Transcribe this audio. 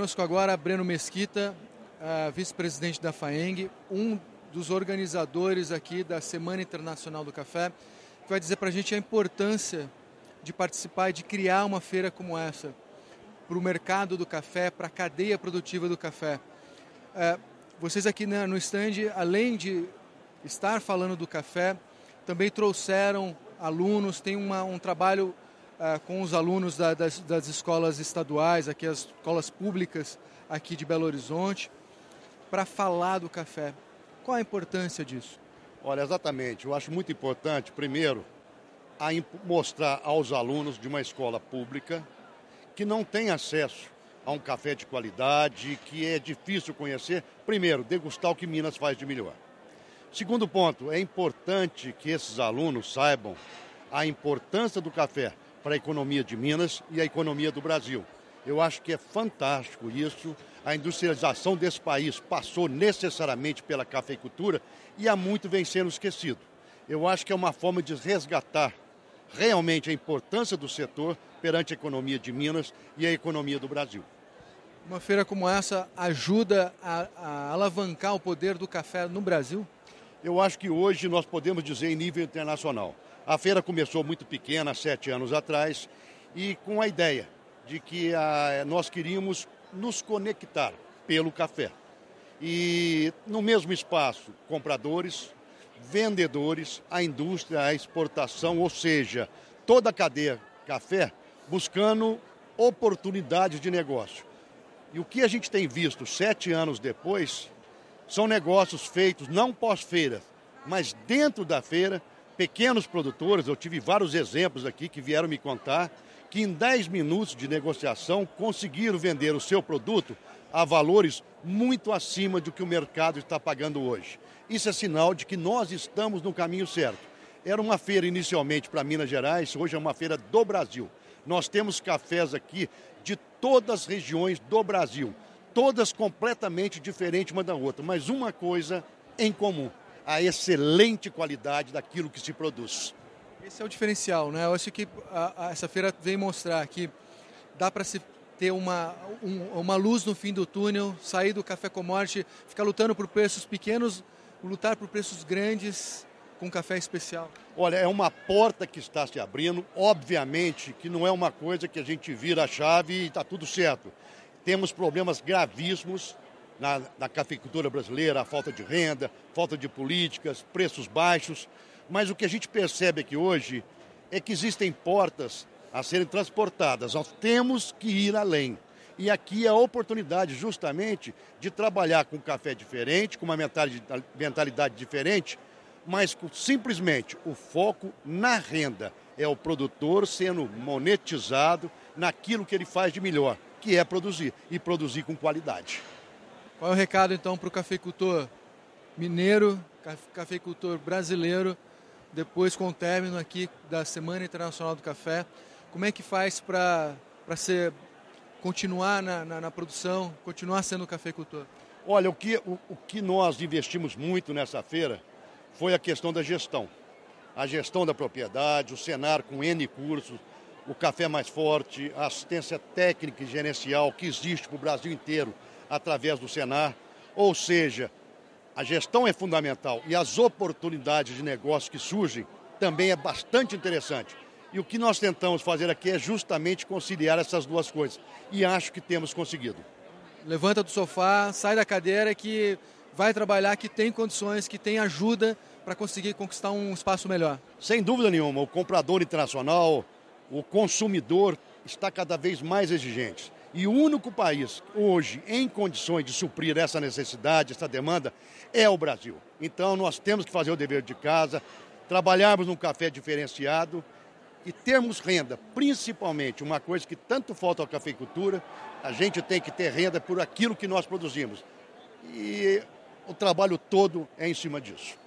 Conosco agora Breno Mesquita, vice-presidente da FAENG, um dos organizadores aqui da Semana Internacional do Café, que vai dizer para a gente a importância de participar e de criar uma feira como essa para o mercado do café, para a cadeia produtiva do café. Vocês aqui no stand, além de estar falando do café, também trouxeram alunos, tem um trabalho com os alunos das escolas estaduais, aqui as escolas públicas aqui de Belo Horizonte, para falar do café. Qual a importância disso? Olha, exatamente. Eu acho muito importante, primeiro, mostrar aos alunos de uma escola pública que não tem acesso a um café de qualidade, que é difícil conhecer, primeiro, degustar o que Minas faz de melhor. Segundo ponto, é importante que esses alunos saibam a importância do café para a economia de Minas e a economia do Brasil. Eu acho que é fantástico isso. A industrialização desse país passou necessariamente pela cafeicultura e há muito vem sendo esquecido. Eu acho que é uma forma de resgatar realmente a importância do setor perante a economia de Minas e a economia do Brasil. Uma feira como essa ajuda a alavancar o poder do café no Brasil? Eu acho que hoje nós podemos dizer em nível internacional. A feira começou muito pequena, há 7 anos atrás, e com a ideia de que nós queríamos nos conectar pelo café. E no mesmo espaço, compradores, vendedores, a indústria, a exportação, ou seja, toda a cadeia café buscando oportunidades de negócio. E o que a gente tem visto 7 anos depois são negócios feitos não pós-feira, mas dentro da feira, pequenos produtores, eu tive vários exemplos aqui que vieram me contar, que em 10 minutos de negociação conseguiram vender o seu produto a valores muito acima do que o mercado está pagando hoje. Isso é sinal de que nós estamos no caminho certo. Era uma feira inicialmente para Minas Gerais, hoje é uma feira do Brasil. Nós temos cafés aqui de todas as regiões do Brasil, todas completamente diferentes uma da outra, mas uma coisa em comum: a excelente qualidade daquilo que se produz. Esse é o diferencial, né? Eu acho que essa feira vem mostrar que dá para se ter uma luz no fim do túnel, sair do café commodity, ficar lutando por preços pequenos, lutar por preços grandes com café especial. Olha, é uma porta que está se abrindo, obviamente que não é uma coisa que a gente vira a chave e está tudo certo. Temos problemas gravíssimos na cafeicultura brasileira, a falta de renda, falta de políticas, preços baixos, mas o que a gente percebe aqui hoje é que existem portas a serem transportadas. Nós temos que ir além. E aqui é a oportunidade justamente de trabalhar com um café diferente, com uma mentalidade diferente, mas simplesmente o foco na renda. É o produtor sendo monetizado naquilo que ele faz de melhor, que é produzir, e produzir com qualidade. Qual é o recado, então, para o cafeicultor mineiro, cafeicultor brasileiro, depois com o término aqui da Semana Internacional do Café? Como é que faz para continuar na produção, continuar sendo cafeicultor? Olha, o que nós investimos muito nessa feira foi a questão da gestão. A gestão da propriedade, o Senar com N cursos, o Café Mais Forte, a assistência técnica e gerencial que existe para o Brasil inteiro através do Senar. Ou seja, a gestão é fundamental e as oportunidades de negócio que surgem também é bastante interessante. E o que nós tentamos fazer aqui é justamente conciliar essas duas coisas. E acho que temos conseguido. Levanta do sofá, sai da cadeira que vai trabalhar, que tem condições, que tem ajuda para conseguir conquistar um espaço melhor. Sem dúvida nenhuma, o comprador internacional, o consumidor está cada vez mais exigente. E o único país hoje em condições de suprir essa necessidade, essa demanda, é o Brasil. Então nós temos que fazer o dever de casa, trabalharmos num café diferenciado e termos renda, principalmente uma coisa que tanto falta à cafeicultura, a gente tem que ter renda por aquilo que nós produzimos. E o trabalho todo é em cima disso.